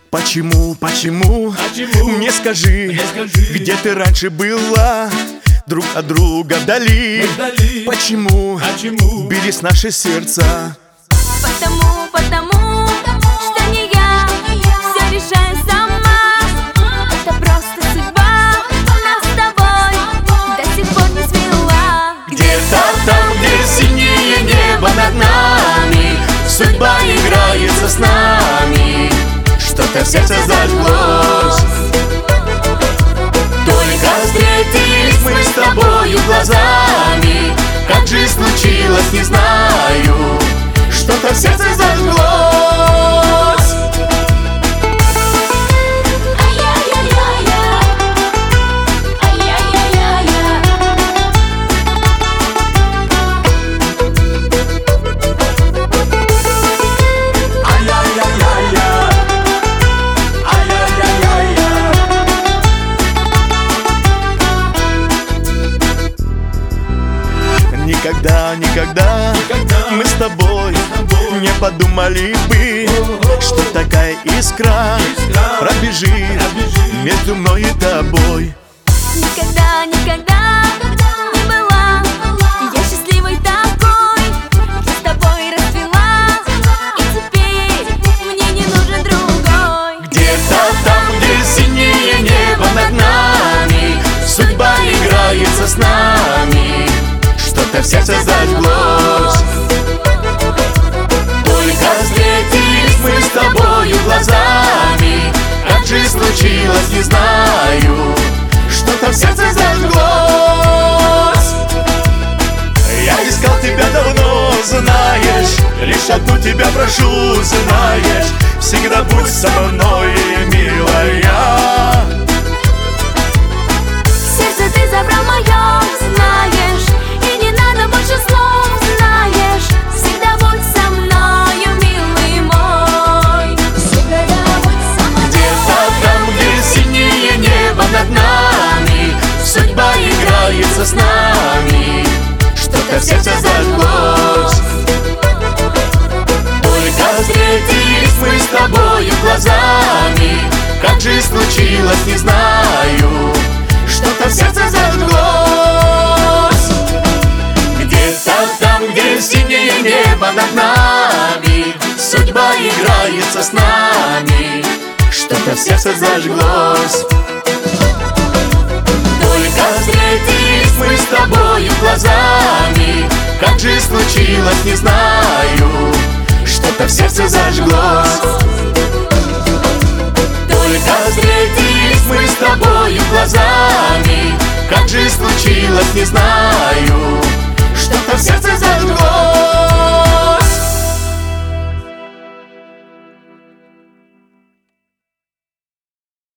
Почему? Мне скажи, где ты раньше была? Друг от друга вдали. Почему бились наши сердца? Потому что не я все решаю сама. Это просто судьба нас с тобой до сих пор не свела. Где-то там, где синее небо над нами, судьба играется с нами. Что-то в сердце зажглось. Только встретились мы с тобою глазами. Как же случилось, не знаю. Что-то в сердце зажглось. Никогда мы с тобой не подумали бы, что такая искра пробежит между мной и тобой. Никогда не была я счастливой такой. Я с тобой расцвела, и теперь мне не нужен другой. Где-то там, где синее небо над нами, судьба играется с нами. Что-то в сердце зажглось. Только встретились мы с тобою глазами. Как же случилось, не знаю. Что-то в сердце зажглось. Я искал тебя давно, знаешь. Лишь одну тебя прошу, знаешь. Всегда будь со мной, милая. Сердце ты забрал мое, знаешь. Больше слов, знаешь. Всегда будь со мною, милый мой. Всегда будь со мной. Где-то там, где синее небо над нами, судьба играется с нами. Что-то в сердце зажглось. Только встретились мы с тобою глазами. Как же случилось, не знаю. Что-то в сердце зажглось. Там, где синее небо над нами, судьба играется с нами. Что-то в сердце зажглось. Только встретились мы с тобою глазами. Как же случилось, не знаю. Что-то в сердце зажглось. Только встретились мы с тобою глазами. Как же случилось, не знаю. Что-то в сердце зажглось.